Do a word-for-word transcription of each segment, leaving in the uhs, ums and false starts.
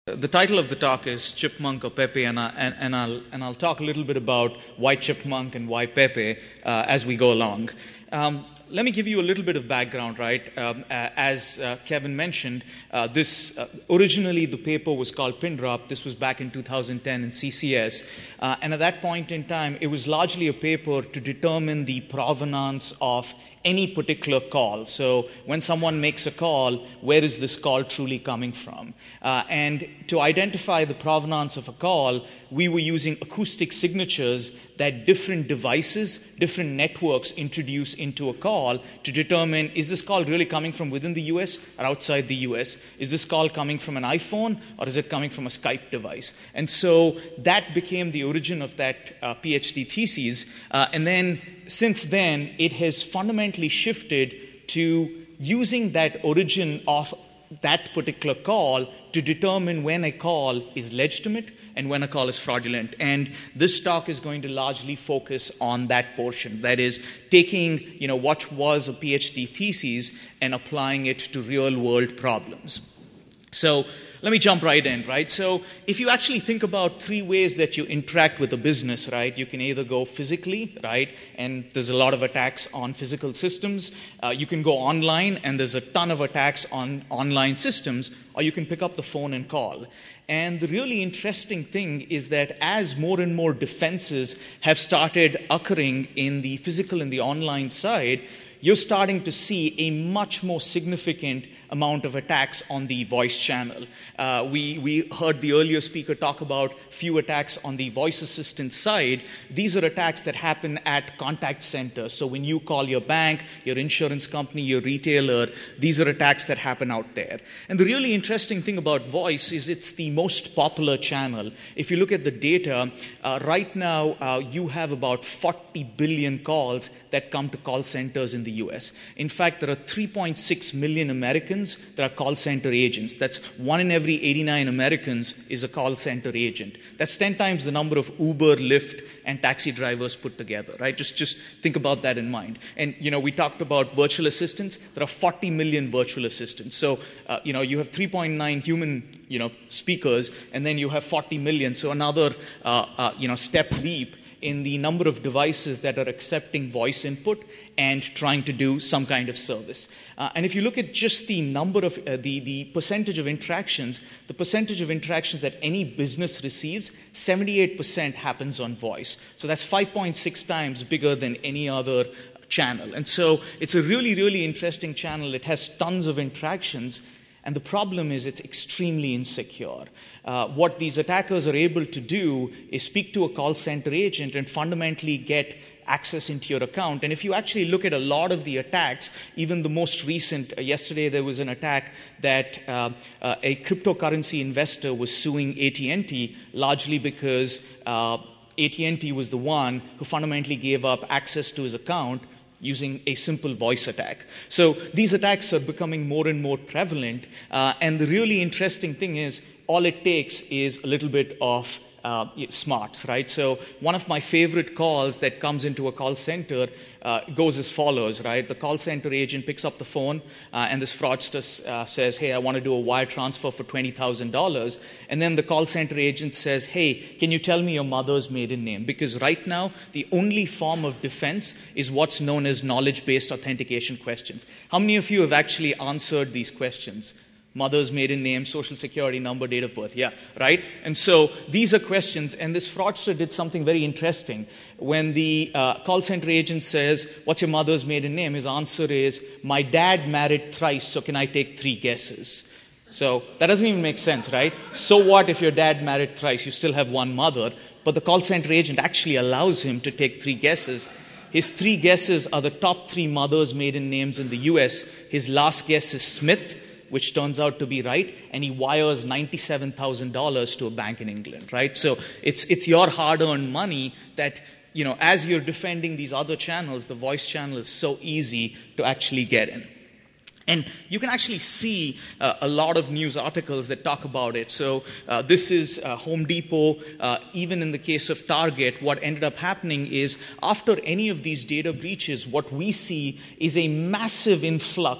The title of the talk is Chipmunk or Pepe, and, I, and, and, I'll, and I'll talk a little bit about why Chipmunk and why Pepe uh, as we go along. Um, let me give you a little bit of background, right? Um, uh, as uh, Kevin mentioned, uh, this uh, originally the paper was called Pindrop. This was back in two thousand ten in C C S. Uh, and at that point in time, it was largely a paper to determine the provenance of any particular call. So when someone makes a call, where is this call truly coming from? Uh, and to identify the provenance of a call, we were using acoustic signatures that different devices, different networks introduce into a call to determine, is this call really coming from within the U S or outside the U S? Is this call coming from an iPhone or is it coming from a Skype device? And so that became the origin of that uh, PhD thesis. Uh, and then since then, it has fundamentally shifted to using that origin of that particular call to determine when a call is legitimate and when a call is fraudulent. And this talk is going to largely focus on that portion. That is, taking you know, what was a PhD thesis and applying it to real-world problems. So let me jump right in, right? So if you actually think about three ways that you interact with a business, right? You can either go physically, right? And there's a lot of attacks on physical systems. Uh, you can go online, and there's a ton of attacks on online systems. Or you can pick up the phone and call. And the really interesting thing is that as more and more defenses have started occurring in the physical and the online side, you're starting to see a much more significant amount of attacks on the voice channel. Uh, we, we heard the earlier speaker talk about few attacks on the voice assistant side. These are attacks that happen at contact centers. So when you call your bank, your insurance company, your retailer, these are attacks that happen out there. And the really interesting thing about voice is it's the most popular channel. If you look at the data, uh, right now uh, you have about forty billion calls that come to call centers in the U S. In fact, there are three point six million Americans that are call center agents. That's one in every eighty-nine Americans is a call center agent. That's ten times the number of Uber, Lyft, and taxi drivers put together, right? Just, just think about that in mind. And, you know, we talked about virtual assistants. There are forty million virtual assistants. So, uh, you know, you have three point nine human, you know, speakers, and then you have forty million. So another, uh, uh, you know, step leap in the number of devices that are accepting voice input and trying to do some kind of service. Uh, and if you look at just the number of, uh, the, the percentage of interactions, the percentage of interactions that any business receives, seventy-eight percent happens on voice. So that's five point six times bigger than any other channel. And so it's a really, really interesting channel. It has tons of interactions. And the problem is it's extremely insecure. Uh, what these attackers are able to do is speak to a call center agent and fundamentally get access into your account. And if you actually look at a lot of the attacks, even the most recent, uh, yesterday there was an attack that uh, uh, a cryptocurrency investor was suing A T and T largely because uh, A T and T was the one who fundamentally gave up access to his account using a simple voice attack. So these attacks are becoming more and more prevalent. Uh, and the really interesting thing is all it takes is a little bit of uh, smarts, right? So one of my favorite calls that comes into a call center uh, goes as follows, right? The call center agent picks up the phone uh, and this fraudster uh, says, hey, I want to do a wire transfer for twenty thousand dollars. And then the call center agent says, hey, can you tell me your mother's maiden name? Because right now, the only form of defense is what's known as knowledge-based authentication questions. How many of you have actually answered these questions? Mother's maiden name, social security number, date of birth. Yeah, right? And so these are questions, and this fraudster did something very interesting. When the uh, call center agent says, what's your mother's maiden name? His answer is, my dad married thrice, so can I take three guesses? So that doesn't even make sense, right? So what if your dad married thrice? You still have one mother. But the call center agent actually allows him to take three guesses. His three guesses are the top three mothers' maiden names in the U S. His last guess is Smith, which turns out to be right, and he wires ninety-seven thousand dollars to a bank in England, right? So it's it's your hard-earned money that, you know, as you're defending these other channels, the voice channel is so easy to actually get in. And you can actually see uh, a lot of news articles that talk about it. So uh, this is uh, Home Depot. Uh, even in the case of Target, what ended up happening is after any of these data breaches, what we see is a massive influx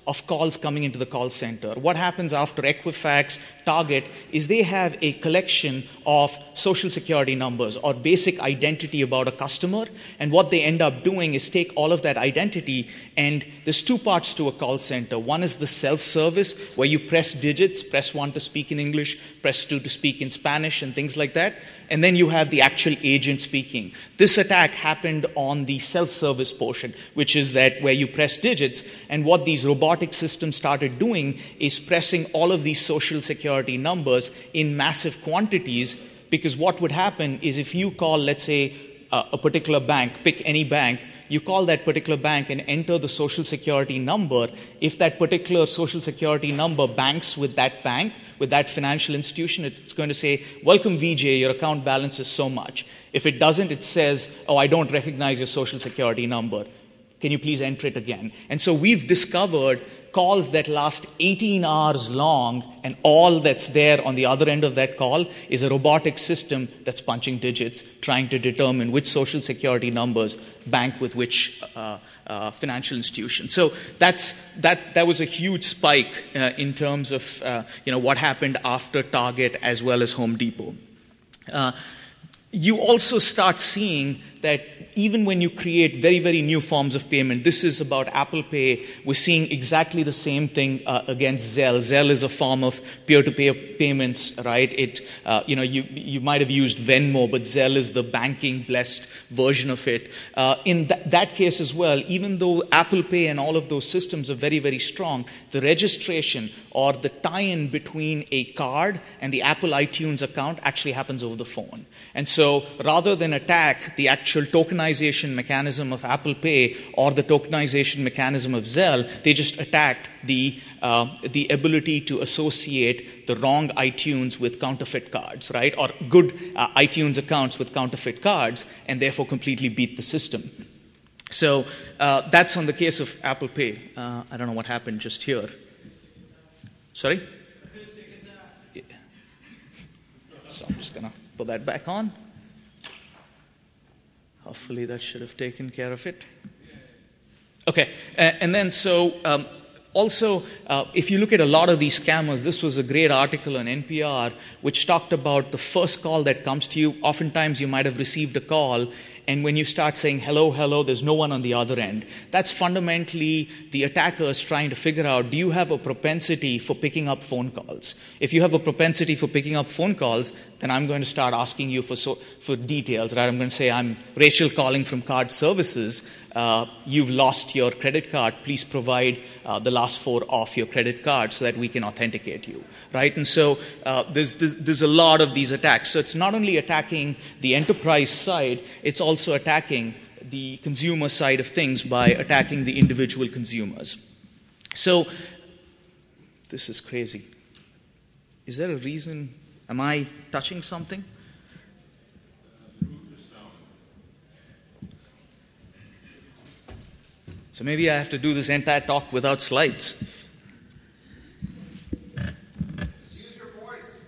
of calls coming into the call center. What happens after Equifax, Target, is they have a collection of social security numbers or basic identity about a customer, and what they end up doing is take all of that identity, and there's two parts to a call center. One is the self-service, where you press digits, press one to speak in English, press two to speak in Spanish, and things like that. And then you have the actual agent speaking. This attack happened on the self-service portion, which is that where you press digits, and what these robotic systems started doing is pressing all of these social security numbers in massive quantities, because what would happen is if you call, let's say, uh, a particular bank, pick any bank, you call that particular bank and enter the social security number. If that particular social security number banks with that bank, with that financial institution, it's going to say, welcome V J, your account balance is so much. If it doesn't, it says, oh, I don't recognize your social security number. Can you please enter it again? And so we've discovered calls that last eighteen hours long, and all that's there on the other end of that call is a robotic system that's punching digits, trying to determine which social security numbers bank with which uh, uh, financial institution. So that's that. That was a huge spike uh, in terms of uh, you know what happened after Target as well as Home Depot. Uh, you also start seeing that even when you create very, very new forms of payment, this is about Apple Pay, we're seeing exactly the same thing uh, against Zelle. Zelle is a form of peer-to-peer payments, right? It, uh, you know, you, you might have used Venmo, but Zelle is the banking-blessed version of it. Uh, in th- that case as well, even though Apple Pay and all of those systems are very, very strong, the registration or the tie-in between a card and the Apple iTunes account actually happens over the phone. And so rather than attack the actual tokenization mechanism of Apple Pay or the tokenization mechanism of Zelle, they just attacked the uh, the ability to associate the wrong iTunes with counterfeit cards, right? Or good uh, iTunes accounts with counterfeit cards, and therefore completely beat the system. So uh, that's on the case of Apple Pay. Uh, I don't know what happened just here. Sorry? Yeah. So I'm just going to put that back on. Hopefully that should have taken care of it. Okay, uh, and then so um, also, uh, if you look at a lot of these scammers, this was a great article on N P R which talked about the first call that comes to you. Oftentimes you might have received a call, and when you start saying, hello, hello, there's no one on the other end. That's fundamentally the attackers trying to figure out, do you have a propensity for picking up phone calls? If you have a propensity for picking up phone calls, then I'm going to start asking you for so, for details, right? I'm going to say, I'm Rachel calling from Card Services. Uh, you've lost your credit card. Please provide uh, the last four of your credit card so that we can authenticate you, right? And so uh, there's, there's, there's a lot of these attacks. So it's not only attacking the enterprise side, it's also attacking the consumer side of things by attacking the individual consumers. So this is crazy. Is there a reason? Am I touching something? So maybe I have to do this entire talk without slides. Use your voice.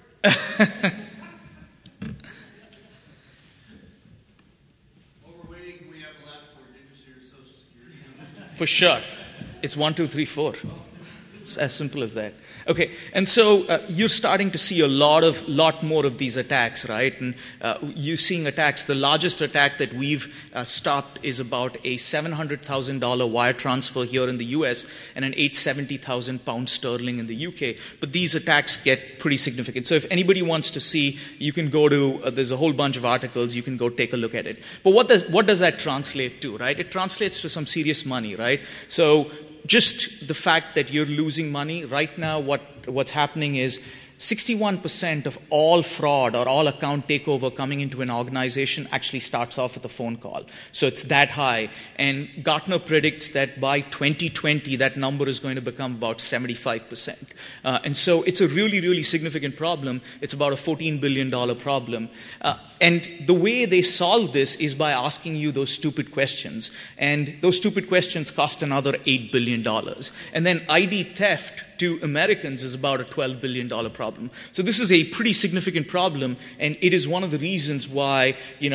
Overweighting, we have the last four digits of your social security number. For sure. It's one, two, three, four. It's as simple as that. Okay, and so uh, you're starting to see a lot of, lot more of these attacks, right? And uh, you're seeing attacks. The largest attack that we've uh, stopped is about a seven hundred thousand dollars wire transfer here in the U S and an eight hundred seventy thousand pounds sterling in the U K. But these attacks get pretty significant. So if anybody wants to see, you can go to, uh, there's a whole bunch of articles, you can go take a look at it. But what does, what does that translate to, right? It translates to some serious money, right? So just the fact that you're losing money, right now what, what's happening is sixty-one percent of all fraud or all account takeover coming into an organization actually starts off with a phone call. So it's that high. And Gartner predicts that by twenty twenty, that number is going to become about seventy-five percent. Uh, and so it's a really, really significant problem. It's about a fourteen billion dollars problem. Uh, and the way they solve this is by asking you those stupid questions. And those stupid questions cost another eight billion dollars. And then I D theft to Americans is about a twelve billion dollars problem. So this is a pretty significant problem, and it is one of the reasons why, you know,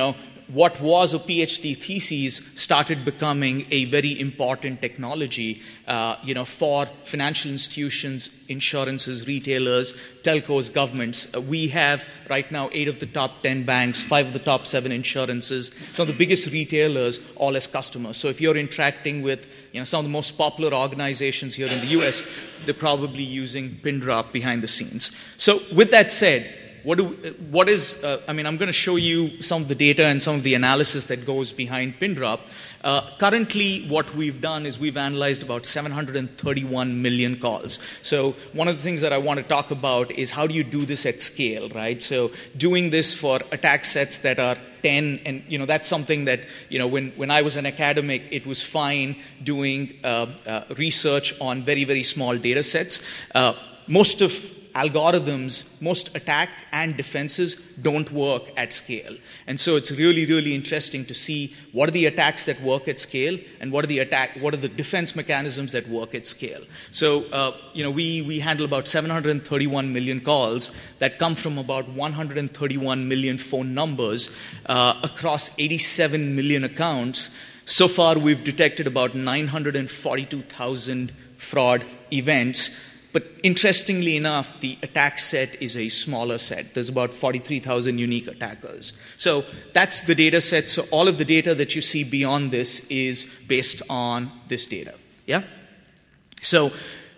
what was a PhD thesis started becoming a very important technology, uh, you know, for financial institutions, insurances, retailers, telcos, governments. Uh, we have right now eight of the top ten banks, five of the top seven insurances, some of the biggest retailers, all as customers. So if you're interacting with, you know, some of the most popular organizations here in the U S, they're probably using Pindrop behind the scenes. So with that said, What, do, what is, uh, I mean, I'm going to show you some of the data and some of the analysis that goes behind Pindrop. Uh, currently, what we've done is we've analyzed about seven hundred thirty-one million calls. So one of the things that I want to talk about is how do you do this at scale, right? So doing this for attack sets that are ten, and, you know, that's something that, you know, when, when I was an academic, it was fine doing uh, uh, research on very, very small data sets. Uh, most of algorithms, most attack and defenses don't work at scale. And so it's really, really interesting to see what are the attacks that work at scale and what are the attack, what are the defense mechanisms that work at scale. So, uh, you know, we, we handle about seven hundred thirty-one million calls that come from about one hundred thirty-one million phone numbers uh, across eighty-seven million accounts. So far, we've detected about nine hundred forty-two thousand fraud events. But interestingly enough, the attack set is a smaller set. There's about forty-three thousand unique attackers. So that's the data set. So all of the data that you see beyond this is based on this data. Yeah? So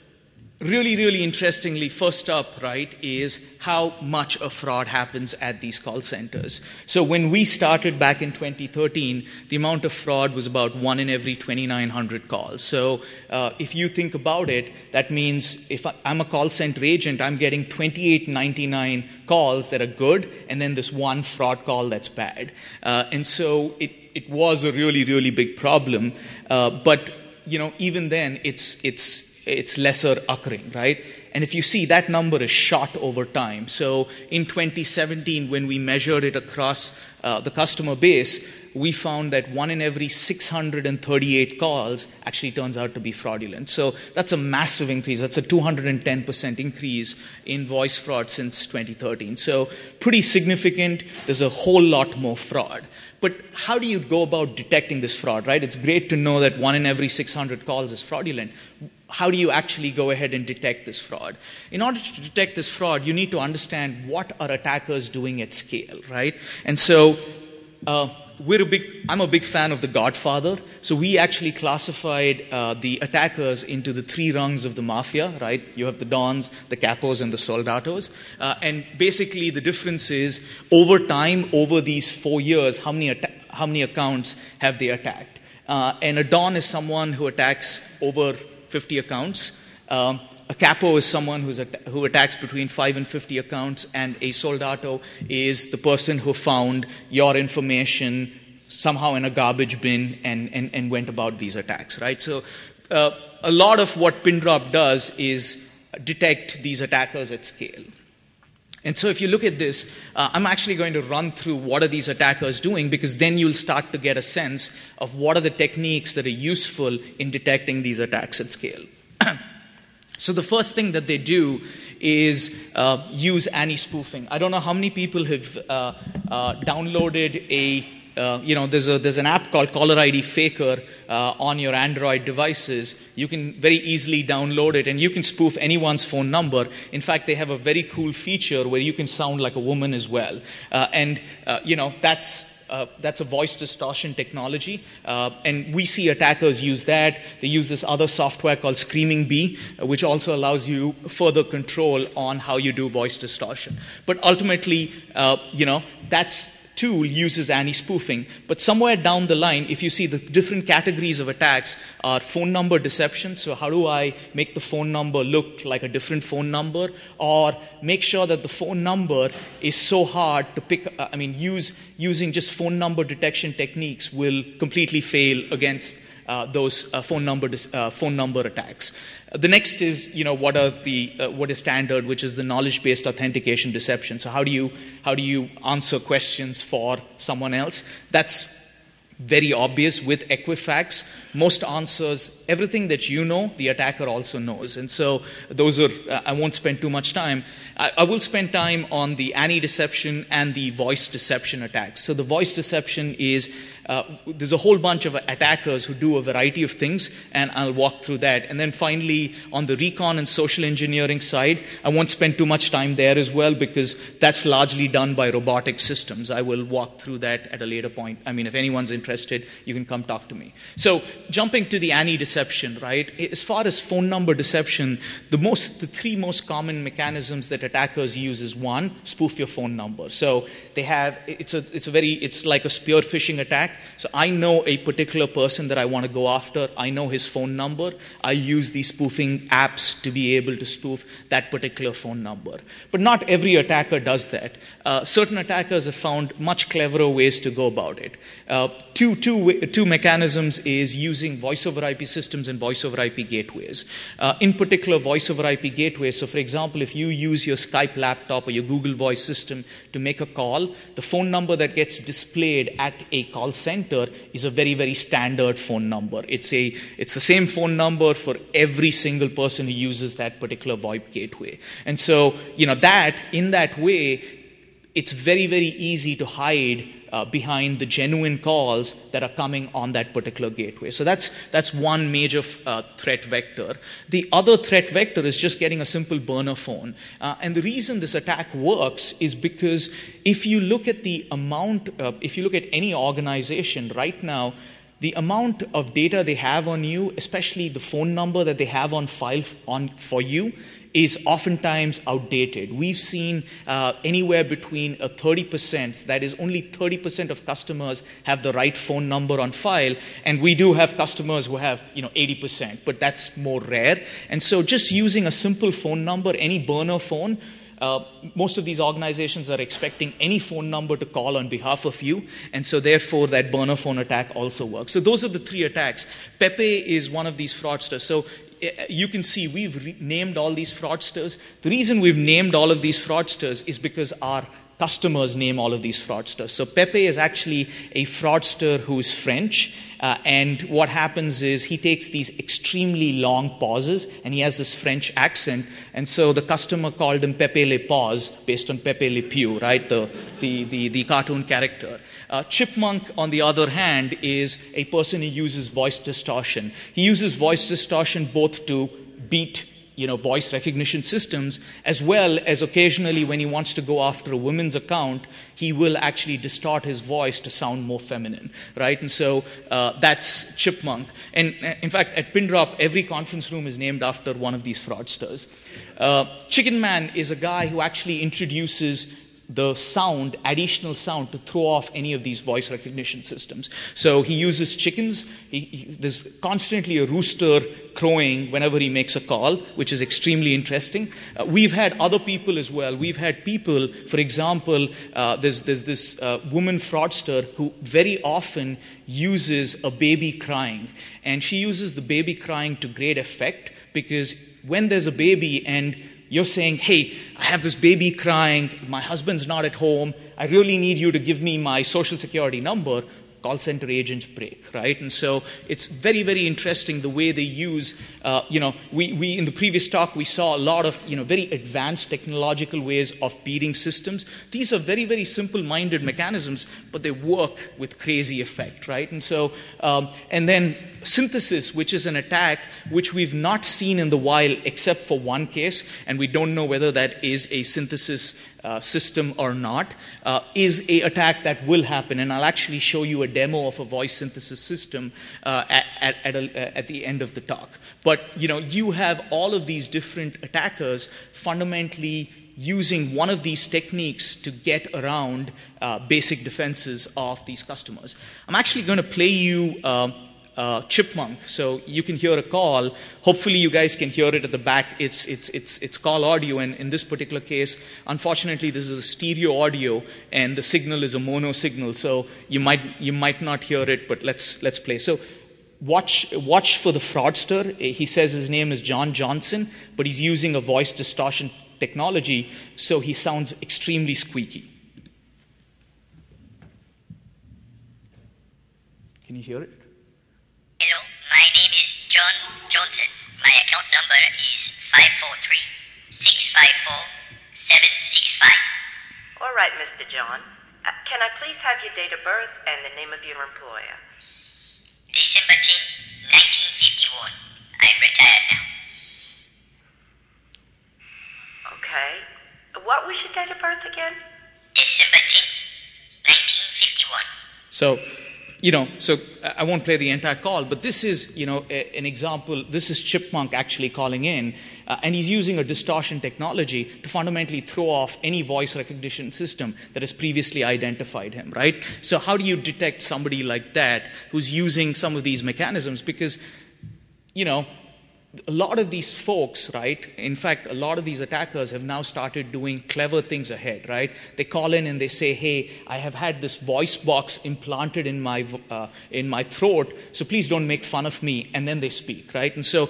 really, really interestingly, first up, right, is how much of fraud happens at these call centers. So when we started back in twenty thirteen, the amount of fraud was about one in every twenty-nine hundred calls. So uh, if you think about it, that means if I'm a call center agent, I'm getting twenty-eight ninety-nine calls that are good, and then this one fraud call that's bad. Uh, and so it, it was a really, really big problem. Uh, but, you know, even then, it's it's it's lesser occurring, right? And if you see, that number is shot over time. So in twenty seventeen, when we measured it across uh, the customer base, we found that one in every six hundred thirty-eight calls actually turns out to be fraudulent. So that's a massive increase. That's a two hundred ten percent increase in voice fraud since twenty thirteen. So pretty significant. There's a whole lot more fraud. But how do you go about detecting this fraud, right? It's great to know that one in every six hundred calls is fraudulent. How do you actually go ahead and detect this fraud? In order to detect this fraud, you need to understand what are attackers doing at scale, right? And so uh, we're a big, I'm a big fan of The Godfather. So we actually classified uh, the attackers into the three rungs of the mafia, right? You have the Dons, the Capos, and the Soldatos. Uh, and basically the difference is over time, over these four years, how many, atta- how many accounts have they attacked? Uh, and a Don is someone who attacks over fifty accounts. Um, a capo is someone who's at, who attacks between five and fifty accounts, and a soldato is the person who found your information somehow in a garbage bin and, and, and went about these attacks, right? So uh, a lot of what Pindrop does is detect these attackers at scale. And so if you look at this, uh, I'm actually going to run through what are these attackers doing, because then you'll start to get a sense of what are the techniques that are useful in detecting these attacks at scale. So the first thing that they do is uh, use anti-spoofing. I don't know how many people have uh, uh, downloaded a Uh, you know, there's a there's an app called Caller I D Faker uh, on your Android devices. You can very easily download it, and you can spoof anyone's phone number. In fact, they have a very cool feature where you can sound like a woman as well. Uh, and uh, you know, that's uh, that's a voice distortion technology, uh, and we see attackers use that. They use this other software called Screaming Bee, uh, which also allows you further control on how you do voice distortion. But ultimately, uh, you know, that's tool uses anti-spoofing. But somewhere down the line, if you see the different categories of attacks are phone number deception. So how do I make the phone number look like a different phone number? Or make sure that the phone number is so hard to pick, uh, I mean, use using just phone number detection techniques will completely fail against uh, those uh, phone number dis- uh, phone number attacks. The next is, you know, what are the uh, what is standard, which is the knowledge-based authentication deception. So how do you how do you answer questions for someone else? That's very obvious with Equifax. Most answers, everything that you know, the attacker also knows. And so those are, I won't spend too much time. I, I will spend time on the Annie deception and the voice deception attacks. So the voice deception is, uh, there's a whole bunch of attackers who do a variety of things, and I'll walk through that. And then finally, on the recon and social engineering side, I won't spend too much time there as well, because that's largely done by robotic systems. I will walk through that at a later point. I mean, if anyone's interested, you can come talk to me. So jumping to the Annie deception, right? As far as phone number deception, the most, the three most common mechanisms that attackers use is one, spoof your phone number. So they have, it's a, it's a very, it's like a spear phishing attack. So I know a particular person that I want to go after. I know his phone number. I use these spoofing apps to be able to spoof that particular phone number. But not every attacker does that. Uh, certain attackers have found much cleverer ways to go about it. Uh, two, two, two mechanisms is using voice over I P systems and voice over I P gateways. Uh, in particular, voice over I P gateways. So for example, if you use your Skype laptop or your Google Voice system to make a call, the phone number that gets displayed at a call center is a very, very standard phone number. It's a, it's the same phone number for every single person who uses that particular VoIP gateway. And so, you know, that, in that way, it's very, very easy to hide uh, behind the genuine calls that are coming on that particular gateway. So that's, that's one major uh, threat vector. The other threat vector is just getting a simple burner phone. Uh, and the reason this attack works is because if you look at the amount, uh, if you look at any organization right now, the amount of data they have on you, especially the phone number that they have on file on, for you, is oftentimes outdated. We've seen uh, anywhere between a thirty percent, that is only thirty percent of customers have the right phone number on file, and we do have customers who have, you know, eighty percent, but that's more rare. And so just using a simple phone number, any burner phone, Uh, most of these organizations are expecting any phone number to call on behalf of you, and so therefore that burner phone attack also works. So those are the three attacks. Pepe is one of these fraudsters. So you can see we've re- named all these fraudsters. The reason we've named all of these fraudsters is because our customers name all of these fraudsters. So Pepe is actually a fraudster who is French, uh, and what happens is he takes these extremely long pauses, and he has this French accent, and so the customer called him Pepe Le Pause, based on Pepe Le Pew, right, the, the, the, the cartoon character. Uh, Chipmunk, on the other hand, is a person who uses voice distortion. He uses voice distortion both to beat you know, voice recognition systems, as well as occasionally when he wants to go after a woman's account, he will actually distort his voice to sound more feminine, right? And so uh, that's Chipmunk. And uh, in fact, at Pindrop, every conference room is named after one of these fraudsters. Uh, Chicken Man is a guy who actually introduces the sound, additional sound, to throw off any of these voice recognition systems. So he uses chickens. He, he, there's constantly a rooster crowing whenever he makes a call, which is extremely interesting. Uh, we've had other people as well. We've had people, for example, uh, there's, there's this uh, woman fraudster who very often uses a baby crying. And she uses the baby crying to great effect, because when there's a baby and you're saying, hey, I have this baby crying, my husband's not at home, I really need you to give me my social security number, call center agents break, right? And so it's very, very interesting the way they use, uh, you know, we, we in the previous talk, we saw a lot of, you know, very advanced technological ways of beating systems. These are very, very simple-minded mechanisms, but they work with crazy effect, right? And so, um, and then synthesis, which is an attack which we've not seen in the wild except for one case, and we don't know whether that is a synthesis uh, system or not, uh, is a attack that will happen. And I'll actually show you a demo of a voice synthesis system uh, at, at, at, a, at the end of the talk. But, you know, you have all of these different attackers fundamentally using one of these techniques to get around uh, basic defenses of these customers. I'm actually going to play you uh, Uh, Chipmunk, so you can hear a call. Hopefully, you guys can hear it at the back. It's it's it's it's call audio, and in this particular case, unfortunately, this is a stereo audio, and the signal is a mono signal. So you might you might not hear it, but let's let's play. So watch watch for the fraudster. He says his name is John Johnson, but he's using a voice distortion technology, so he sounds extremely squeaky. Can you hear it? Hello, my name is John Johnson. My account number is five four three, six five four, seven six five. All right, Mister John. Uh, can I please have your date of birth and the name of your employer? December tenth, nineteen fifty-one. I'm retired now. Okay. What was your date of birth again? December tenth, nineteen fifty-one. So, you know, so I won't play the entire call, but this is, you know, a, an example. This is Chipmunk actually calling in, uh, and he's using a distortion technology to fundamentally throw off any voice recognition system that has previously identified him, right? So how do you detect somebody like that who's using some of these mechanisms? Because, you know, a lot of these folks, right, in fact, a lot of these attackers have now started doing clever things ahead, right? They call in and they say, hey, I have had this voice box implanted in my uh, in my throat, so please don't make fun of me, and then they speak, right? And so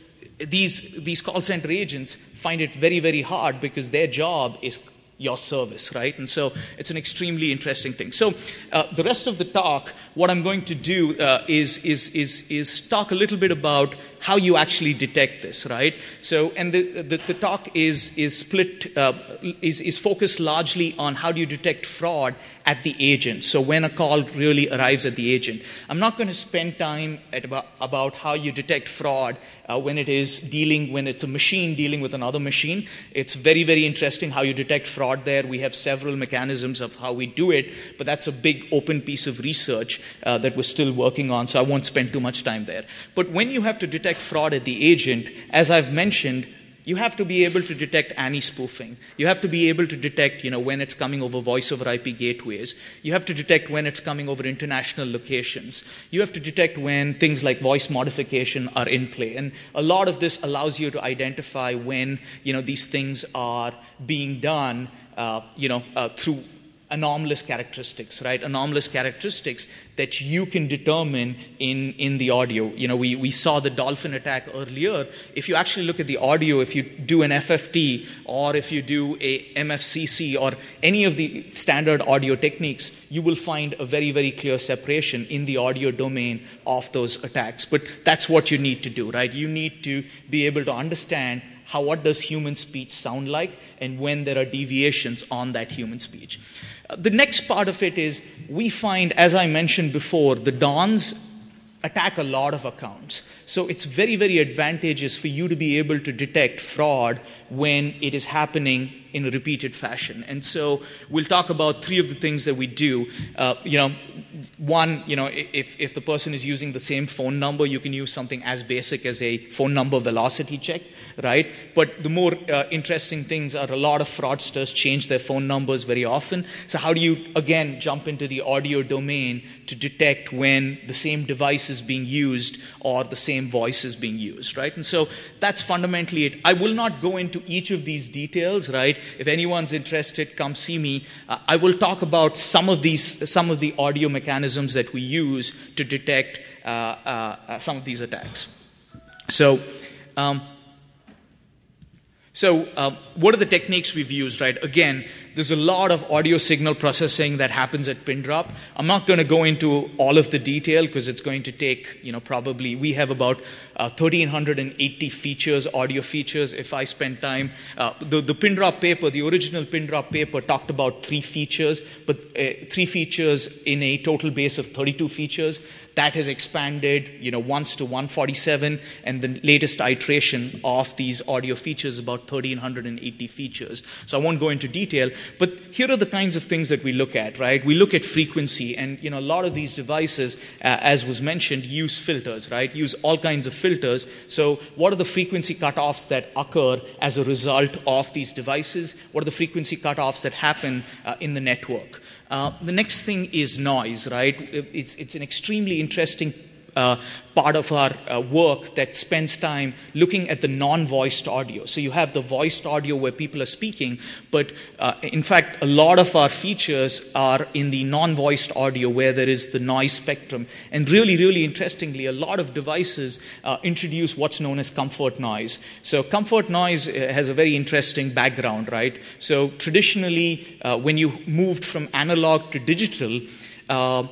these these call center agents find it very, very hard because their job is your service, right? And so it's an extremely interesting thing. So uh, the rest of the talk, what I'm going to do uh, is, is, is, is talk a little bit about how you actually detect this, right? So, and the, the, the talk is, is split, uh, is, is focused largely on how do you detect fraud at the agent. So when a call really arrives at the agent. I'm not going to spend time at about, about how you detect fraud uh, when it is dealing, when it's a machine dealing with another machine. It's very, very interesting how you detect fraud there. We have several mechanisms of how we do it, but that's a big open piece of research uh, that we're still working on, so I won't spend too much time there. But when you have to detect fraud at the agent, as I've mentioned, you have to be able to detect anti-spoofing. You have to be able to detect, you know, when it's coming over voice over I P gateways. You have to detect when it's coming over international locations. You have to detect when things like voice modification are in play. And a lot of this allows you to identify when, you know, these things are being done, uh, you know, uh, through anomalous characteristics, right? Anomalous characteristics that you can determine in, in the audio. You know, we, we saw the dolphin attack earlier. If you actually look at the audio, if you do an F F T or if you do a M F C C or any of the standard audio techniques, you will find a very, very clear separation in the audio domain of those attacks. But that's what you need to do, right? You need to be able to understand how, what does human speech sound like, and when there are deviations on that human speech. Uh, the next part of it is we find, as I mentioned before, the dons attack a lot of accounts. So it's very, very advantageous for you to be able to detect fraud when it is happening in a repeated fashion. And so we'll talk about three of the things that we do. Uh, you know, one, you know, if, if the person is using the same phone number, you can use something as basic as a phone number velocity check, right? But the more uh, interesting things are a lot of fraudsters change their phone numbers very often. So how do you, again, jump into the audio domain to detect when the same device is being used or the same voice is being used, right? And so that's fundamentally it. I will not go into each of these details, right? If anyone's interested, come see me. Uh, I will talk about some of these, some of the audio mechanisms that we use to detect uh, uh, uh, some of these attacks. So, um, so uh, what are the techniques we've used, right? Again, there's a lot of audio signal processing that happens at Pindrop. I'm not going to go into all of the detail because it's going to take, you know, probably, we have about uh, one thousand three hundred eighty features, audio features. If I spend time, uh, the, the Pindrop paper, the original Pindrop paper talked about three features, but uh, three features in a total base of thirty-two features. That has expanded, you know, once to one hundred forty-seven, and the latest iteration of these audio features is about one thousand three hundred eighty features. So I won't go into detail, but here are the kinds of things that we look at, right? We look at frequency, and, you know, a lot of these devices, uh, as was mentioned, use filters, right? Use all kinds of filters. So what are the frequency cutoffs that occur as a result of these devices? What are the frequency cutoffs that happen uh, in the network? Uh, the next thing is noise, right? It's, it's an extremely interesting uh, part of our uh, work that spends time looking at the non-voiced audio. So you have the voiced audio where people are speaking, but uh, in fact, a lot of our features are in the non-voiced audio where there is the noise spectrum. And really, really interestingly, a lot of devices uh, introduce what's known as comfort noise. So comfort noise has a very interesting background, right? So traditionally, uh, when you moved from analog to digital, uh,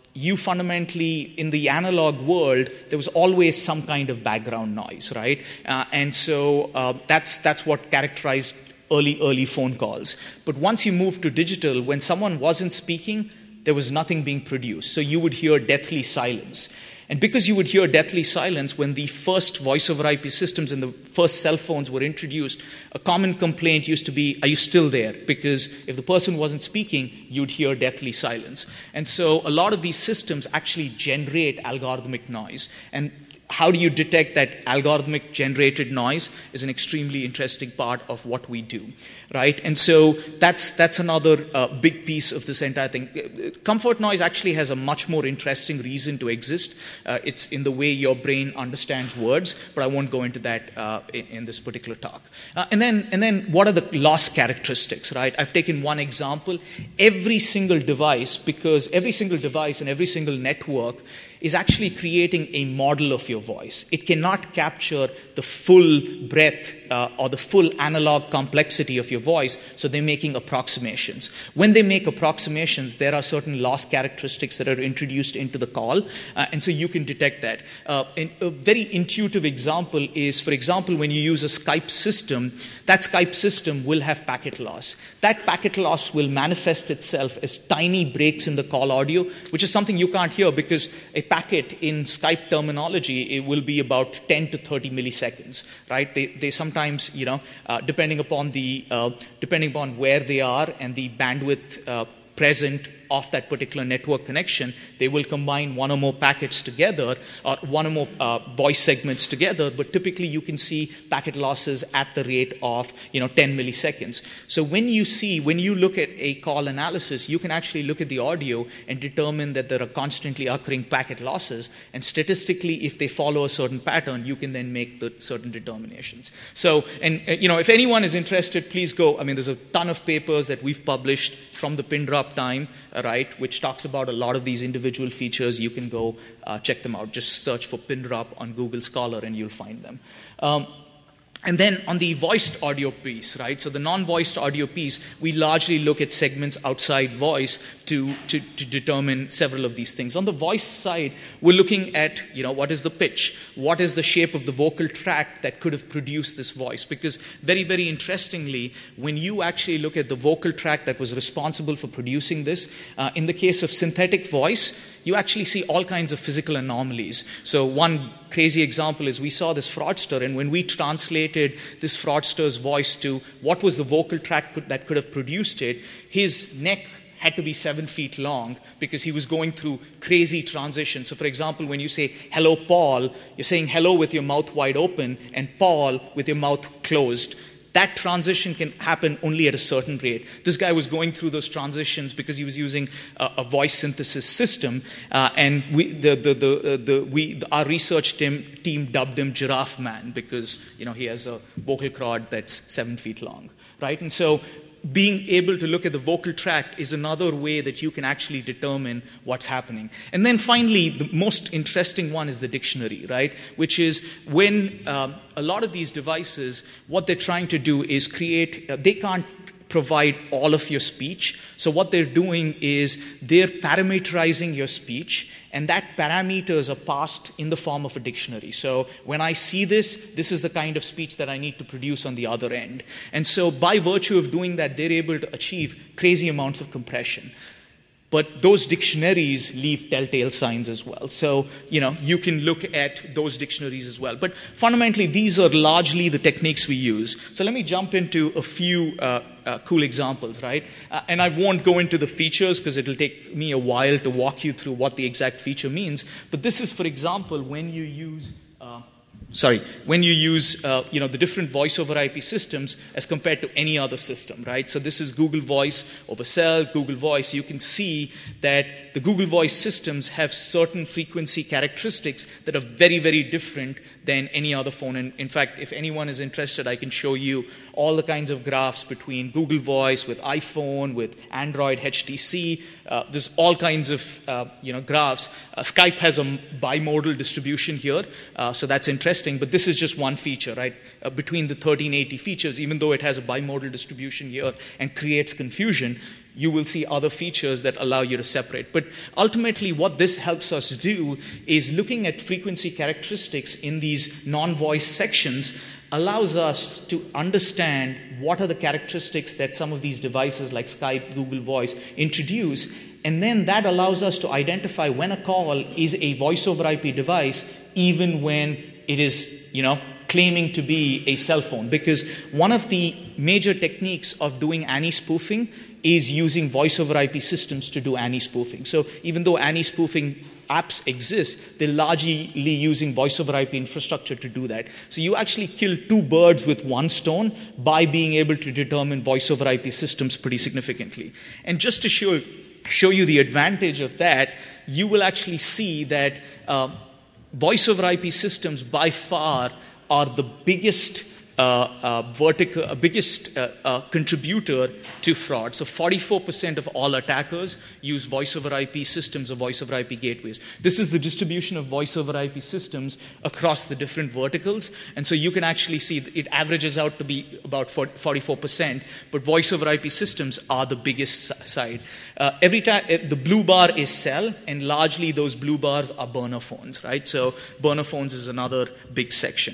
you fundamentally, in the analog world, there was always some kind of background noise, right? Uh, and so uh, that's that's what characterized early, early phone calls. But once you move to digital, when someone wasn't speaking, there was nothing being produced. So you would hear deathly silence. And because you would hear deathly silence, when the first voice over I P systems and the first cell phones were introduced, a common complaint used to be, are you still there? Because if the person wasn't speaking, you'd hear deathly silence. And so a lot of these systems actually generate algorithmic noise. And how do you detect that algorithmic generated noise is an extremely interesting part of what we do, right? And so that's that's another uh, big piece of this entire thing. Comfort noise actually has a much more interesting reason to exist. Uh, it's in the way your brain understands words, but I won't go into that uh, in, in this particular talk. Uh, and then and then what are the loss characteristics, right? I've taken one example. Every single device, because every single device and every single network is actually creating a model of your voice. It cannot capture the full breadth uh, or the full analog complexity of your voice, so they're making approximations. When they make approximations, there are certain loss characteristics that are introduced into the call, uh, and so you can detect that. Uh, and a very intuitive example is, for example, when you use a Skype system, that Skype system will have packet loss. That packet loss will manifest itself as tiny breaks in the call audio, which is something you can't hear because a packet in Skype terminology, it will be about ten to thirty milliseconds, right? They, they sometimes, you know, uh, depending upon the, uh, depending upon where they are and the bandwidth uh, present of that particular network connection, they will combine one or more packets together or one or more uh, voice segments together, but typically you can see packet losses at the rate of, you know, ten milliseconds. So when you see, when you look at a call analysis, you can actually look at the audio and determine that there are constantly occurring packet losses, and statistically, if they follow a certain pattern, you can then make the certain determinations. So, and uh, you know, if anyone is interested, please go. I mean, there's a ton of papers that we've published from the pin drop time, uh, right, which talks about a lot of these individual features. You can go uh, check them out. Just search for pin drop on Google Scholar and you'll find them. Um, And then on the voiced audio piece, right? So the non-voiced audio piece, we largely look at segments outside voice to, to, to determine several of these things. On the voice side, we're looking at, you know, what is the pitch? What is the shape of the vocal tract that could have produced this voice? Because very, very interestingly, when you actually look at the vocal tract that was responsible for producing this, uh, in the case of synthetic voice, you actually see all kinds of physical anomalies. So one crazy example is we saw this fraudster, and when we translated this fraudster's voice to what was the vocal tract that could have produced it, his neck had to be seven feet long because he was going through crazy transitions. So for example, when you say, hello, Paul, you're saying hello with your mouth wide open and Paul with your mouth closed. That transition can happen only at a certain rate. This guy was going through those transitions because he was using a, a voice synthesis system, uh, and we, the, the, the, uh, the, we, the, our research team, team dubbed him Giraffe Man because, you know, he has a vocal cord that's seven feet long, right? And so being able to look at the vocal tract is another way that you can actually determine what's happening. And then finally, the most interesting one is the dictionary, right? Which is when um, a lot of these devices, what they're trying to do is create, uh, they can't provide all of your speech. So what they're doing is they're parameterizing your speech, and that parameters are passed in the form of a dictionary. So when I see this, this is the kind of speech that I need to produce on the other end. And so by virtue of doing that, they're able to achieve crazy amounts of compression. But those dictionaries leave telltale signs as well. So, you know, you can look at those dictionaries as well. But fundamentally, these are largely the techniques we use. So let me jump into a few uh, uh, cool examples, right? Uh, and I won't go into the features because it'll take me a while to walk you through what the exact feature means. But this is, for example, when you use... Uh, Sorry, when you use uh, you know, the different voice over I P systems as compared to any other system, right? So this is Google Voice over Cell, Google Voice. You can see that the Google Voice systems have certain frequency characteristics that are very, very different than any other phone. And in fact, if anyone is interested, I can show you all the kinds of graphs between Google Voice with iPhone, with Android, H T C. Uh, there's all kinds of uh, you know, graphs. Uh, Skype has a bimodal distribution here, uh, so that's interesting. interesting, but this is just one feature, right? Uh, between the thirteen eighty features, even though it has a bimodal distribution here and creates confusion, you will see other features that allow you to separate. But ultimately, what this helps us do is looking at frequency characteristics in these non-voice sections allows us to understand what are the characteristics that some of these devices like Skype, Google Voice introduce, and then that allows us to identify when a call is a voice over I P device, even when it is, you know, claiming to be a cell phone. Because one of the major techniques of doing anti-spoofing is using voice over I P systems to do anti-spoofing. So even though anti-spoofing apps exist, they're largely using voice over I P infrastructure to do that. So you actually kill two birds with one stone by being able to determine voice over I P systems pretty significantly. And just to show, show you the advantage of that, you will actually see that uh, voice over I P systems by far are the biggest Uh, uh, vertical, uh, biggest uh, uh, contributor to fraud. So forty-four percent of all attackers use voice over I P systems or voice over I P gateways. This is the distribution of voice over I P systems across the different verticals. And so you can actually see it averages out to be about forty-four percent, but voice over I P systems are the biggest side. Uh, every time the blue bar is cell, and largely those blue bars are burner phones, right? So burner phones is another big section.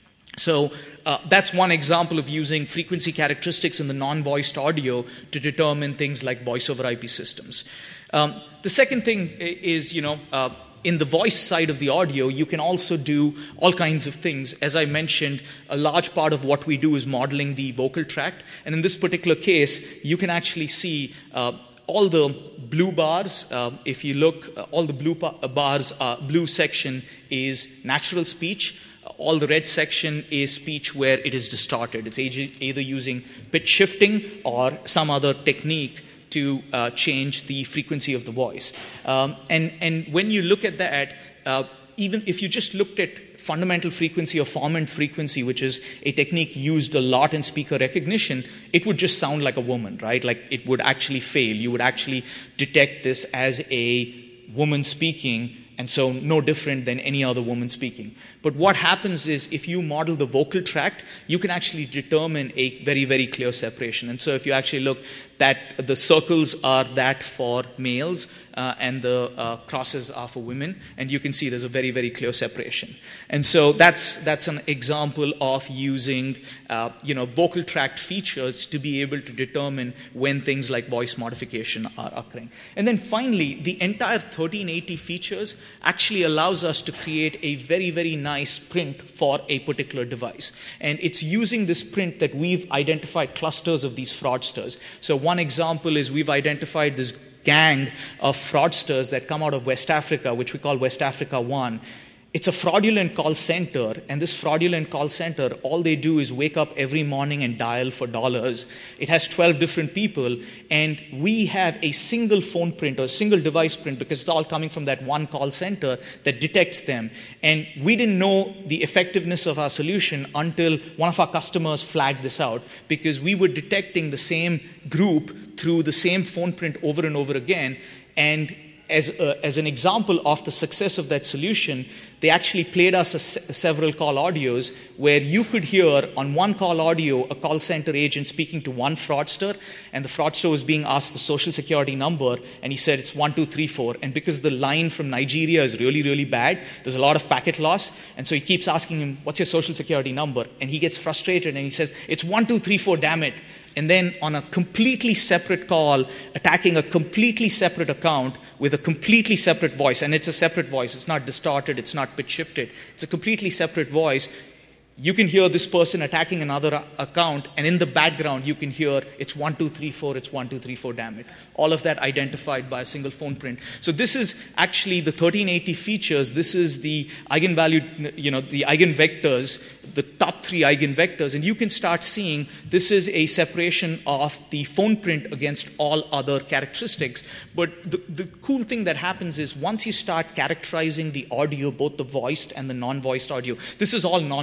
So uh, that's one example of using frequency characteristics in the non-voiced audio to determine things like voice over I P systems. Um, the second thing is, you know, uh, in the voice side of the audio, you can also do all kinds of things. As I mentioned, a large part of what we do is modeling the vocal tract. And in this particular case, you can actually see uh, all the blue bars. Uh, if you look, uh, all the blue bars, uh, blue section is natural speech. All the red section is speech where it is distorted. It's either using pitch shifting or some other technique to uh, change the frequency of the voice. Um, and, and when you look at that, uh, even if you just looked at fundamental frequency or formant frequency, which is a technique used a lot in speaker recognition, it would just sound like a woman, right? Like it would actually fail. You would actually detect this as a woman speaking, and so no different than any other woman speaking. But what happens is if you model the vocal tract, you can actually determine a very, very clear separation. And so if you actually look, that the circles are that for males uh, and the uh, crosses are for women, and you can see there's a very, very clear separation. And so that's that's an example of using uh, you know, vocal tract features to be able to determine when things like voice modification are occurring. And then finally, the entire thirteen eighty features actually allows us to create a very, very nice print for a particular device. And it's using this print that we've identified clusters of these fraudsters. So one example is we've identified this gang of fraudsters that come out of West Africa, which we call West Africa One. It's a fraudulent call center, and this fraudulent call center, all they do is wake up every morning and dial for dollars. It has twelve different people, and we have a single phone print or a single device print because it's all coming from that one call center that detects them. And we didn't know the effectiveness of our solution until one of our customers flagged this out, because we were detecting the same group through the same phone print over and over again. And As, uh, as an example of the success of that solution, they actually played us a se- several call audios where you could hear on one call audio a call center agent speaking to one fraudster, and the fraudster was being asked the social security number, and he said it's one two three four. And because the line from Nigeria is really, really bad, there's a lot of packet loss, and so he keeps asking him, what's your social security number? And he gets frustrated and he says, it's one two three four, damn it. And then on a completely separate call, attacking a completely separate account with a completely separate voice. And it's a separate voice. It's not distorted. It's not pitch shifted. It's a completely separate voice. You can hear this person attacking another account, and in the background you can hear it's one two three four, it's one two three four, damn it. All of that identified by a single phone print. So this is actually the thirteen eighty features. This is the eigenvalue, you know, the eigenvectors, the top three eigenvectors, and you can start seeing this is a separation of the phone print against all other characteristics. But the, the cool thing that happens is once you start characterizing the audio, both the voiced and the non-voiced audio, this is all non-voiced audio.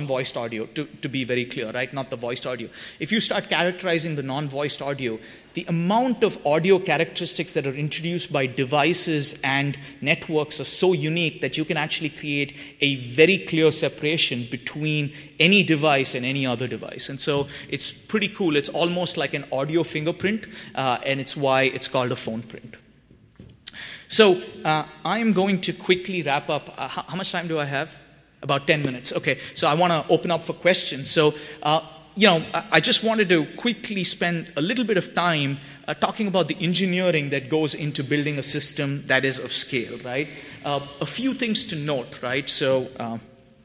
audio, to, to be very clear, right? Not the voiced audio. If you start characterizing the non-voiced audio, the amount of audio characteristics that are introduced by devices and networks are so unique that you can actually create a very clear separation between any device and any other device. And so it's pretty cool. It's almost like an audio fingerprint, uh, and it's why it's called a phone print. So uh, I am going to quickly wrap up. Uh, how, how much time do I have? About ten minutes. Okay, so I want to open up for questions. So, uh, you know, I, I just wanted to quickly spend a little bit of time uh, talking about the engineering that goes into building a system that is of scale, right? Uh, a few things to note, right? So, uh,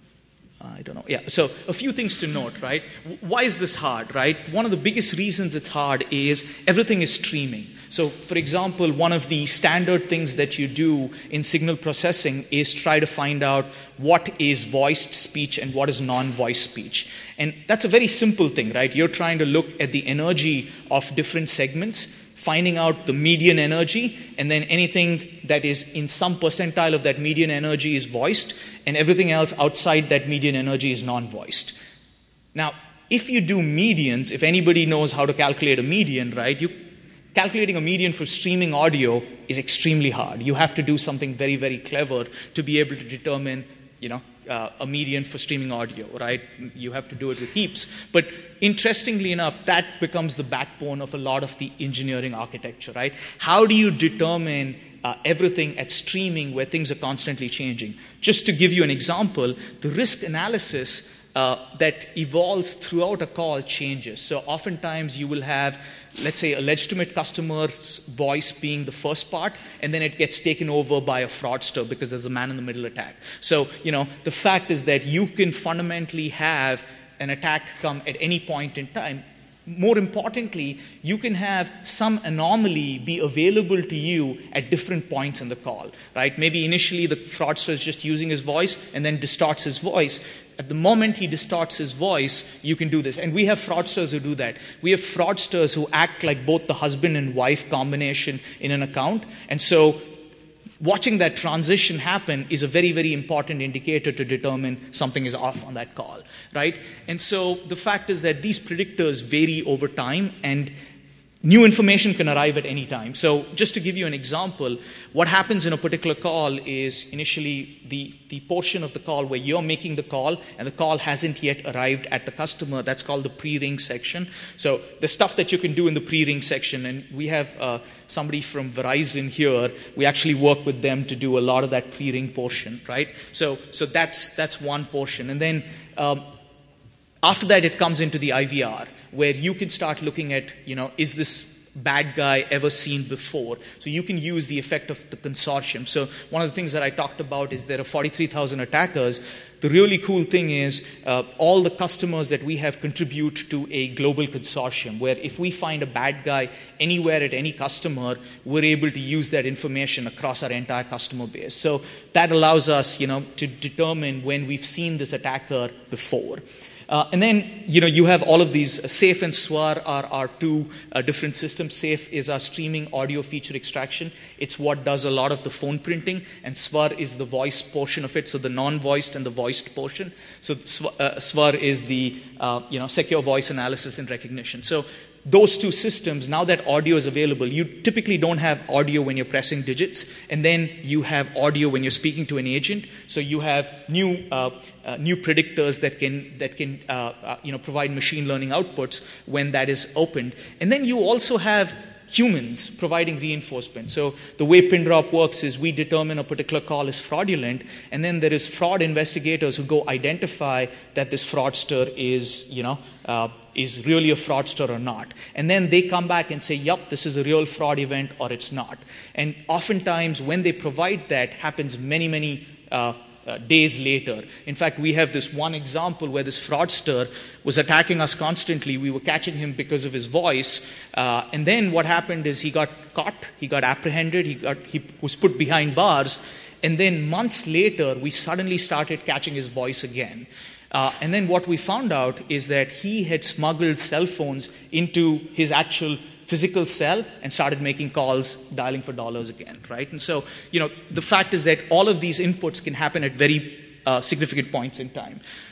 I don't know. Yeah, so a few things to note, right? Why is this hard, right? One of the biggest reasons it's hard is everything is streaming. So, for example, one of the standard things that you do in signal processing is try to find out what is voiced speech and what is non-voiced speech. And that's a very simple thing, right? You're trying to look at the energy of different segments, finding out the median energy, and then anything that is in some percentile of that median energy is voiced, and everything else outside that median energy is non-voiced. Now, if you do medians, if anybody knows how to calculate a median, right, you calculating a median for streaming audio is extremely hard. You have to do something very, very clever to be able to determine, you know, uh, a median for streaming audio, right? You have to do it with heaps. But interestingly enough, that becomes the backbone of a lot of the engineering architecture, right? How do you determine uh, everything at streaming where things are constantly changing? Just to give you an example, the risk analysis Uh, that evolves throughout a call changes. So oftentimes you will have, let's say, a legitimate customer's voice being the first part, and then it gets taken over by a fraudster because there's a man-in-the-middle attack. So, you know, the fact is that you can fundamentally have an attack come at any point in time. More importantly, you can have some anomaly be available to you at different points in the call, right? Maybe initially the fraudster is just using his voice and then distorts his voice. At the moment he distorts his voice, you can do this. And we have fraudsters who do that. We have fraudsters who act like both the husband and wife combination in an account. And so watching that transition happen is a very, very important indicator to determine something is off on that call, right? And so the fact is that these predictors vary over time, and new information can arrive at any time. So just to give you an example, what happens in a particular call is initially the, the portion of the call where you're making the call and the call hasn't yet arrived at the customer. That's called the pre-ring section. So the stuff that you can do in the pre-ring section, and we have uh, somebody from Verizon here, we actually work with them to do a lot of that pre-ring portion, right? So, so that's, that's one portion. And then um, after that, it comes into the I V R, where you can start looking at, you know, is this bad guy ever seen before? So you can use the effect of the consortium. So one of the things that I talked about is there are forty-three thousand attackers. The really cool thing is uh, all the customers that we have contribute to a global consortium, where if we find a bad guy anywhere at any customer, we're able to use that information across our entire customer base. So that allows us, you know, to determine when we've seen this attacker before. Uh, and then, you know, you have all of these. Uh, SAFE and S W R are our two uh, different systems. SAFE is our streaming audio feature extraction. It's what does a lot of the phone printing, and S W R is the voice portion of it, so the non-voiced and the voiced portion. So uh, S W R is the, uh, you know, secure voice analysis and recognition. So those two systems, now that audio is available, you typically don't have audio when you're pressing digits, and then you have audio when you're speaking to an agent. So you have new uh, uh, new predictors that can that can uh, uh, you know provide machine learning outputs when that is opened, and then you also have humans providing reinforcement. So the way Pindrop works is we determine a particular call is fraudulent, and then there is fraud investigators who go identify that this fraudster is, you know, uh, is really a fraudster or not. And then they come back and say, yup, this is a real fraud event or it's not. And oftentimes when they provide that, happens many, many uh, Uh, days later. In fact, we have this one example where this fraudster was attacking us constantly. We were catching him because of his voice. Uh, and then what happened is he got caught, he got apprehended, he, got, he was put behind bars. And then months later, we suddenly started catching his voice again. Uh, and then what we found out is that he had smuggled cell phones into his actual physical cell and started making calls, dialing for dollars again, right? And so, you know, the fact is that all of these inputs can happen at very uh, significant points in time.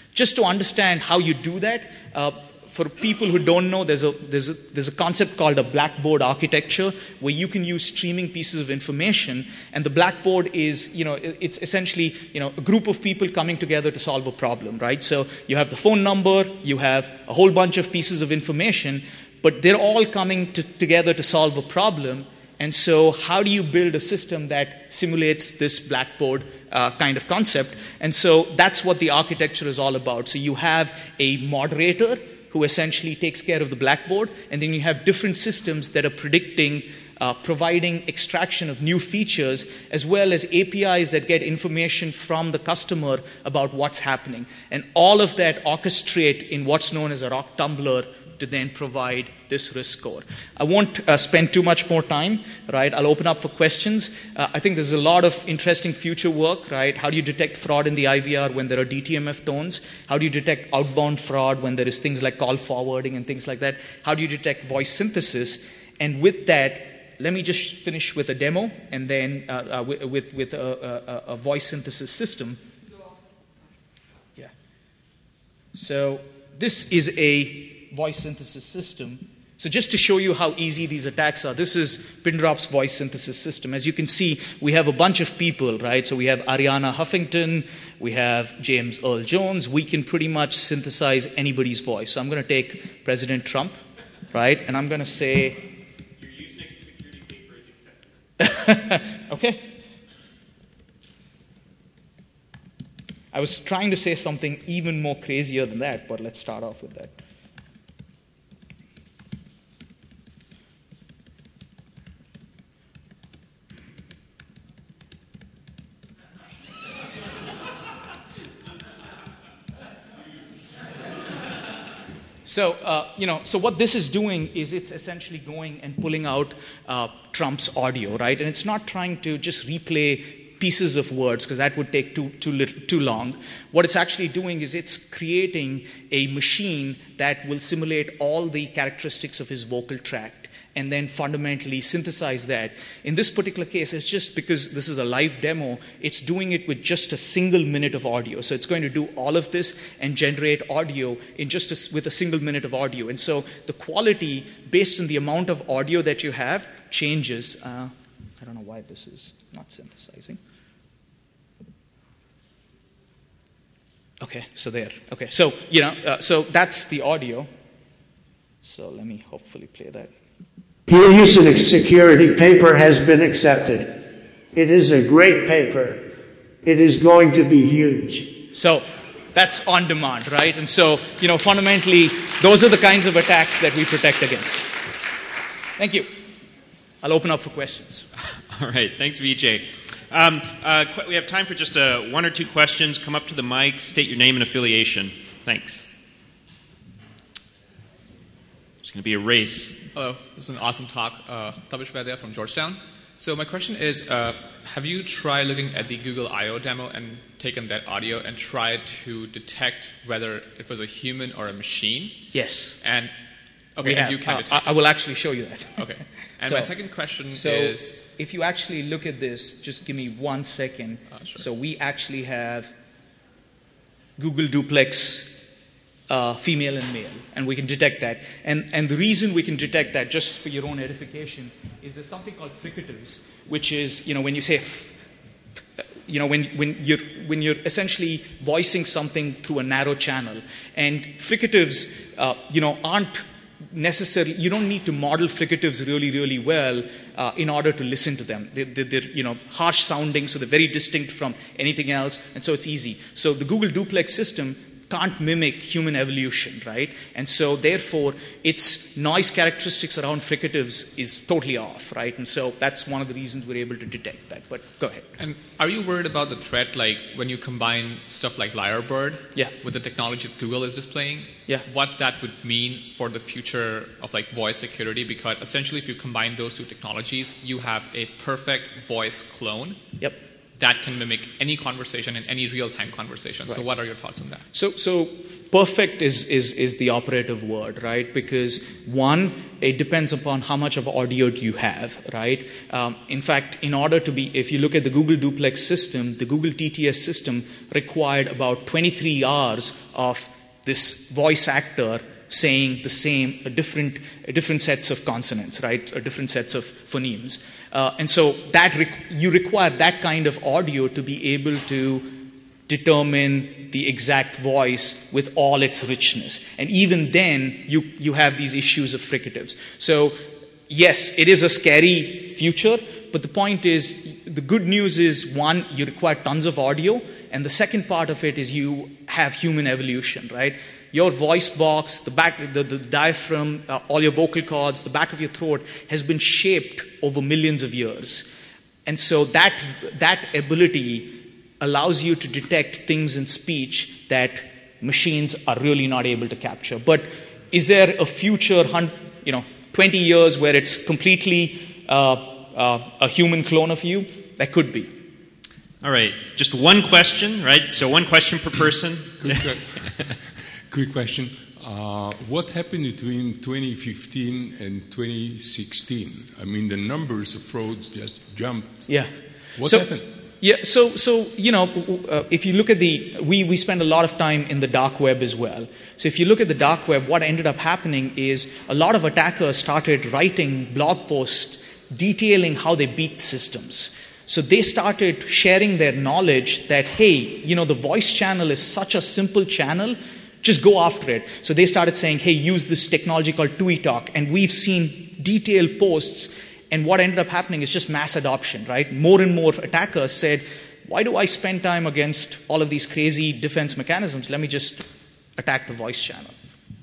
Just to understand how you do that, uh, for people who don't know, there's a, there's, a, there's a concept called a blackboard architecture where you can use streaming pieces of information. And the blackboard is, you know, it's essentially, you know, a group of people coming together to solve a problem, right? So you have the phone number, you have a whole bunch of pieces of information, but they're all coming to, together to solve a problem. And so how do you build a system that simulates this blackboard uh, kind of concept? And so that's what the architecture is all about. So you have a moderator who essentially takes care of the blackboard, and then you have different systems that are predicting, uh, providing extraction of new features, as well as A P Is that get information from the customer about what's happening. And all of that orchestrate in what's known as a rock tumbler to then provide this risk score. I won't uh, spend too much more time, right? I'll open up for questions. Uh, I think there's a lot of interesting future work, right? How do you detect fraud in the I V R when there are D T M F tones? How do you detect outbound fraud when there is things like call forwarding and things like that? How do you detect voice synthesis? And with that, let me just finish with a demo and then uh, uh, with, with a, a, a voice synthesis system. Yeah. So this is a voice synthesis system. So just to show you how easy these attacks are, this is Pindrop's voice synthesis system. As you can see, we have a bunch of people, right? So we have Ariana Huffington, we have James Earl Jones. We can pretty much synthesize anybody's voice. So I'm going to take President Trump, right? And I'm going to say... Your Usenix security paper is accepted. Okay. I was trying to say something even more crazier than that, but let's start off with that. So, uh, you know, so what this is doing is it's essentially going and pulling out uh, Trump's audio, right? And it's not trying to just replay pieces of words because that would take too too little, too long. What it's actually doing is it's creating a machine that will simulate all the characteristics of his vocal tract and then fundamentally synthesize that. In this particular case, it's just because this is a live demo, it's doing it with just a single minute of audio. So it's going to do all of this and generate audio in just a, with a single minute of audio. And so the quality, based on the amount of audio that you have, changes. Uh, I don't know why this is not synthesizing. Okay, so there. Okay, so, you know, uh, so that's the audio. So let me hopefully play that. Your Usenix security paper has been accepted. It is a great paper. It is going to be huge. So that's on demand, right? And so, you know, fundamentally, those are the kinds of attacks that we protect against. Thank you. I'll open up for questions. All right. Thanks, Vijay. Um, uh, qu- we have time for just uh, one or two questions. Come up to the mic, state your name and affiliation. Thanks. It's going to be a race. Hello, this is an awesome talk. Uh, Tavish Vaidya from Georgetown. So my question is, uh, have you tried looking at the Google I O demo and taken that audio and tried to detect whether it was a human or a machine? Yes. And okay, we and have. you can Uh, detect I, I will actually show you that. Okay. And So- my second question So is... if you actually look at this, just give me one second. Uh, sure. So we actually have Google Duplex uh, female and male, and we can detect that. And, and the reason we can detect that, just for your own edification, is there's something called fricatives, which is, you know, when you say, f- you know, when, when, you're, when you're essentially voicing something through a narrow channel. And fricatives, uh, you know, aren't necessarily, you don't need to model fricatives really, really well uh, in order to listen to them. They're, they're, they're, you know, harsh sounding, so they're very distinct from anything else, and so it's easy. So the Google Duplex system can't mimic human evolution, right? And so therefore, its noise characteristics around fricatives is totally off, right? And so that's one of the reasons we're able to detect that. But go ahead. And are you worried about the threat, like when you combine stuff like Lyrebird Yeah. with the technology that Google is displaying? Yeah. What that would mean for the future of like voice security? Because essentially, if you combine those two technologies, you have a perfect voice clone. Yep. that can mimic any conversation and any real-time conversation. Right. So what are your thoughts on that? So, so perfect is, is, is the operative word, right? Because one, it depends upon how much of audio you have, right? Um, in fact, in order to be, if you look at the Google Duplex system, the Google T T S system required about twenty-three hours of this voice actor saying the same, a different, a different sets of consonants, right? Or different sets of phonemes. Uh, and so that rec- you require that kind of audio to be able to determine the exact voice with all its richness. And even then, you, you have these issues of fricatives. So yes, it is a scary future, but the point is, the good news is, one, you require tons of audio, and the second part of it is you have human evolution, right? Your voice box, the back, the, the diaphragm, uh, all your vocal cords, the back of your throat has been shaped over millions of years. And so that, that ability allows you to detect things in speech that machines are really not able to capture. But is there a future, you know, twenty years where it's completely uh, uh, a human clone of you? That could be. All right, just one question, right? So one question per person. Quick, quick question. Uh, what happened between twenty fifteen and twenty sixteen? I mean, the numbers of frauds just jumped. Yeah. What so, happened? Yeah, so, so you know, uh, if you look at the, we, we spend a lot of time in the dark web as well. So if you look at the dark web, what ended up happening is a lot of attackers started writing blog posts detailing how they beat systems. So they started sharing their knowledge that, hey, you know, the voice channel is such a simple channel, just go after it. So they started saying, hey, use this technology called TuiTalk. And we've seen detailed posts. And what ended up happening is just mass adoption, right? More and more attackers said, why do I spend time against all of these crazy defense mechanisms? Let me just attack the voice channel.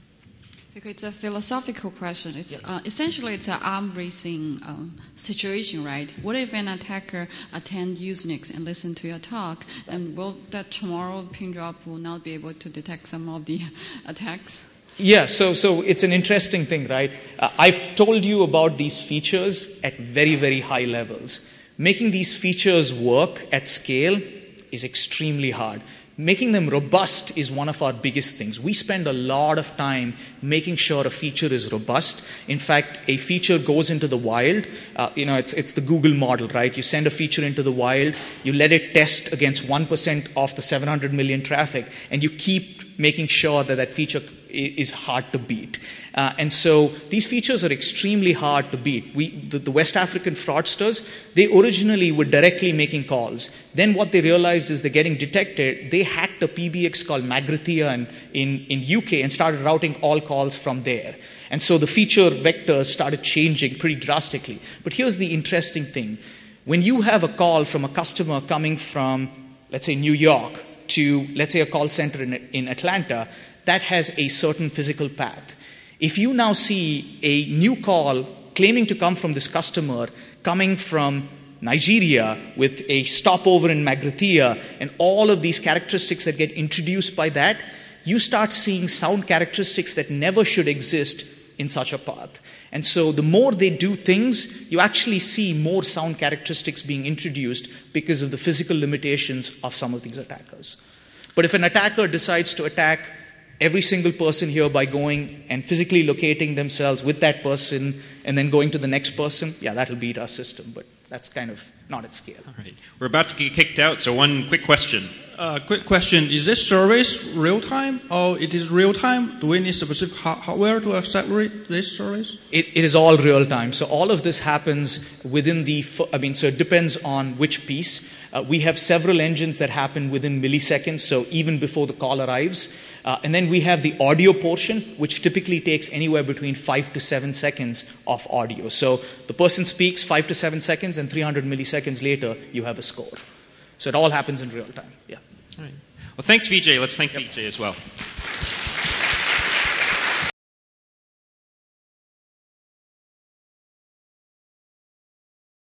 Okay, it's a philosophical question. It's Yeah. uh, essentially it's an arm racing um, situation, right? What if an attacker attend Usenix and listen to your talk, and will that tomorrow pin drop will not be able to detect some of the attacks? Yeah, so so it's an interesting thing, right? Uh, I've told you about these features at very, very high levels. Making these features work at scale is extremely hard. Making them robust is one of our biggest things. We spend a lot of time making sure a feature is robust. In fact, a feature goes into the wild. Uh, you know, it's it's the Google model, right? You send a feature into the wild, you let it test against one percent of the seven hundred million traffic, and you keep making sure that that feature is hard to beat. Uh, and so these features are extremely hard to beat. We, the, the West African fraudsters, they originally were directly making calls. Then what they realized is they're getting detected. They hacked a P B X called Magrathea in, in, in U K and started routing all calls from there. And so the feature vectors started changing pretty drastically. But here's the interesting thing. When you have a call from a customer coming from, let's say, New York to, let's say, a call center in, in Atlanta, that has a certain physical path. If you now see a new call claiming to come from this customer coming from Nigeria with a stopover in Magrathea and all of these characteristics that get introduced by that, you start seeing sound characteristics that never should exist in such a path. And so the more they do things, you actually see more sound characteristics being introduced because of the physical limitations of some of these attackers. But if an attacker decides to attack every single person here by going and physically locating themselves with that person and then going to the next person, yeah, that'll beat our system, but that's kind of not at scale. All right. We're about to get kicked out, so one quick question. Uh, quick question. Is this service real-time or it is real-time? Do we need specific hardware to accelerate this service? It, it is all real-time. So all of this happens within the, I mean, so it depends on which piece. Uh, we have several engines that happen within milliseconds, so even before the call arrives. Uh, and then we have the audio portion, which typically takes anywhere between five to seven seconds of audio. So the person speaks five to seven seconds, and three hundred milliseconds later, you have a score. So it all happens in real time. Yeah. All right. Well, thanks, Vijay. Let's thank yep. Vijay as well.